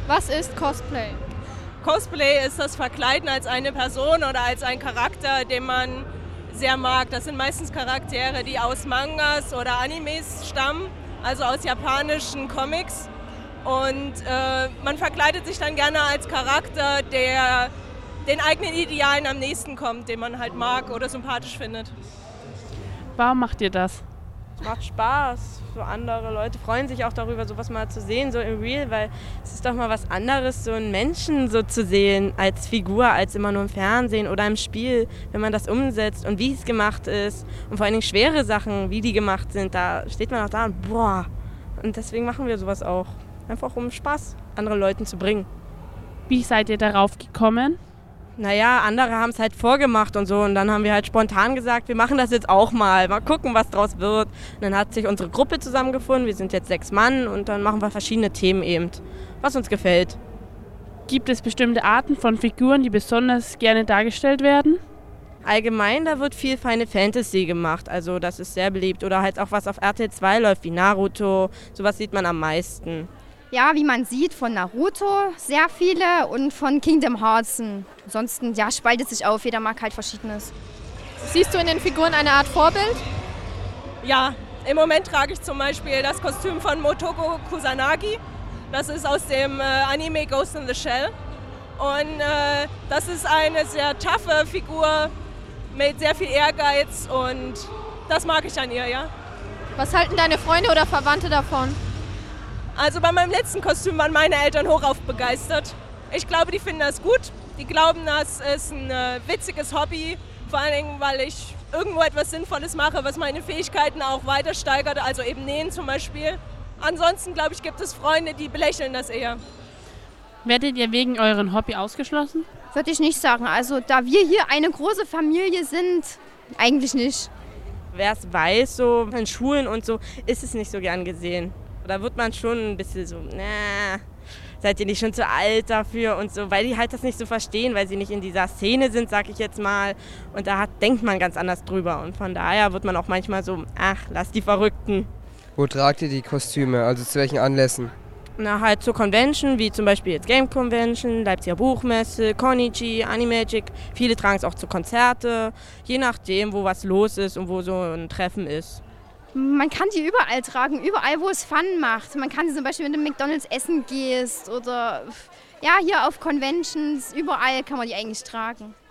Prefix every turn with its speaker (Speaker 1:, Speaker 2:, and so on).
Speaker 1: Was ist Cosplay?
Speaker 2: Cosplay ist das Verkleiden als eine Person oder als ein Charakter, den man sehr mag. Das sind meistens Charaktere, die aus Mangas oder Animes stammen, also aus japanischen Comics. Und man verkleidet sich dann gerne als Charakter, der den eigenen Idealen am nächsten kommt, den man halt mag oder sympathisch findet.
Speaker 3: Warum macht ihr das?
Speaker 4: Es macht Spaß. So andere Leute freuen sich auch darüber, sowas mal zu sehen, so im Real, weil es ist doch mal was anderes, so einen Menschen so zu sehen als Figur, als immer nur im Fernsehen oder im Spiel, wenn man das umsetzt und wie es gemacht ist und vor allen Dingen schwere Sachen, wie die gemacht sind, da steht man auch da und boah. Und deswegen machen wir sowas auch, einfach um Spaß anderen Leuten zu bringen.
Speaker 3: Wie seid ihr darauf gekommen?
Speaker 4: Naja, andere haben es halt vorgemacht und so und dann haben wir halt spontan gesagt, wir machen das jetzt auch mal gucken, was draus wird. Und dann hat sich unsere Gruppe zusammengefunden, wir sind jetzt 6 Mann und dann machen wir verschiedene Themen eben, was uns gefällt.
Speaker 3: Gibt es bestimmte Arten von Figuren, die besonders gerne dargestellt werden?
Speaker 4: Allgemein, da wird viel Final Fantasy gemacht, also das ist sehr beliebt. Oder halt auch was auf RTL 2 läuft, wie Naruto, sowas sieht man am meisten.
Speaker 5: Ja, wie man sieht, von Naruto sehr viele und von Kingdom Hearts. Ansonsten, ja, spaltet sich auf, jeder mag halt Verschiedenes.
Speaker 1: Siehst du in den Figuren eine Art Vorbild?
Speaker 2: Ja, im Moment trage ich zum Beispiel das Kostüm von Motoko Kusanagi. Das ist aus dem Anime Ghost in the Shell. Und das ist eine sehr taffe Figur mit sehr viel Ehrgeiz und das mag ich an ihr, ja.
Speaker 1: Was halten deine Freunde oder Verwandte davon?
Speaker 2: Also bei meinem letzten Kostüm waren meine Eltern hochauf begeistert. Ich glaube, die finden das gut. Die glauben, das ist ein witziges Hobby. Vor allen Dingen, weil ich irgendwo etwas Sinnvolles mache, was meine Fähigkeiten auch weiter steigert. Also eben Nähen zum Beispiel. Ansonsten, glaube ich, gibt es Freunde, die belächeln das eher.
Speaker 3: Werdet ihr wegen eurem Hobby ausgeschlossen?
Speaker 5: Würde ich nicht sagen. Also da wir hier eine große Familie sind, eigentlich nicht.
Speaker 4: Wer es weiß, so in Schulen und so, ist es nicht so gern gesehen. Da wird man schon ein bisschen so, seid ihr nicht schon zu alt dafür und so, weil die halt das nicht so verstehen, weil sie nicht in dieser Szene sind, sag ich jetzt mal. Und da denkt man ganz anders drüber. Und von daher wird man auch manchmal so, ach, lass die Verrückten.
Speaker 6: Wo tragt ihr die Kostüme, also zu welchen Anlässen?
Speaker 4: Na, halt zur Convention, wie zum Beispiel jetzt Game Convention, Leipziger Buchmesse, Konichi, Animagic. Viele tragen es auch zu Konzerte, je nachdem, wo was los ist und wo so ein Treffen ist.
Speaker 5: Man kann die überall tragen, überall, wo es Fun macht. Man kann sie zum Beispiel, wenn du McDonald's essen gehst oder ja, hier auf Conventions, überall kann man die eigentlich tragen.